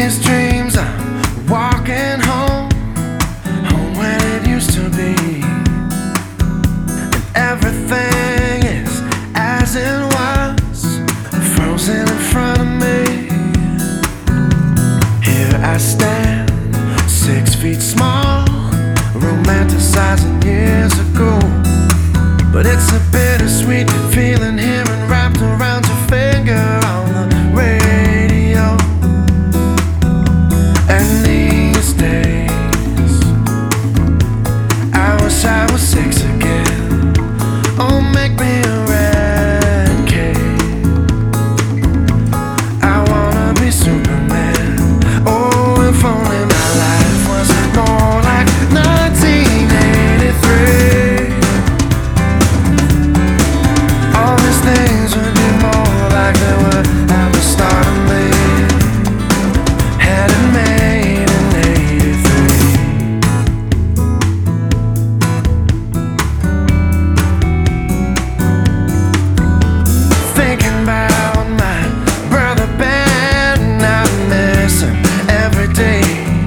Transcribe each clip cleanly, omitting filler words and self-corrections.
these dreams, I'm walking home, home when it used to be, and everything is as it was, frozen in front of me. Here I stand, 6 feet small, romanticizing years ago. But it's a bittersweet feeling hearing wrapped around your finger on the radio. And these days, I wish I was 6 again. Oh, make me a red cake. I wanna be Superman. Oh, if only my life was more like 1983. Things would be more like they were at the start of me. Had it made in '83. Thinking about my brother Ben, I miss him every day.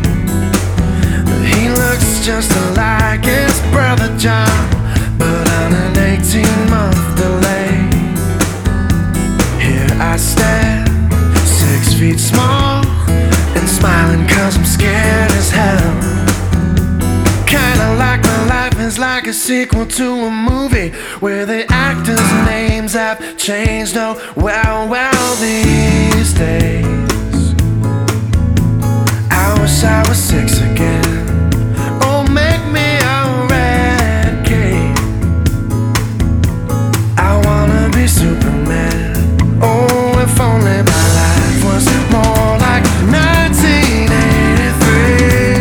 He looks just like his brother John, but on an 18-month delay. I stand, 6 feet small, and smiling 'cause I'm scared as hell. Kinda like my life is like a sequel to a movie where the actors' names have changed. Oh, well, these days I wish I was 6 again. Oh, make me a red cake. I wanna be Superman. Oh, if only my life was more like 1983.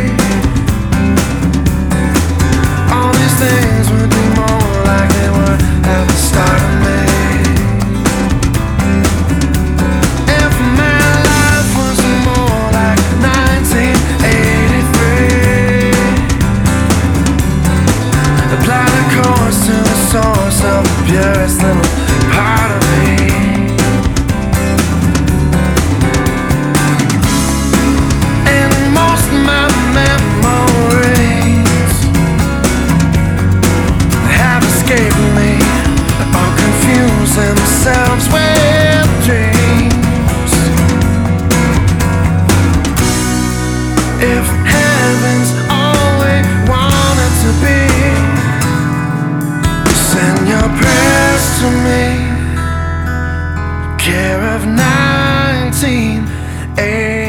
All these things would be more like they were at the start of me. If my life was more like 1983. Apply the course to the source of the purest little part of me. Themselves with dreams. If heaven's all we wanted to be, send your prayers to me. Care of 1980.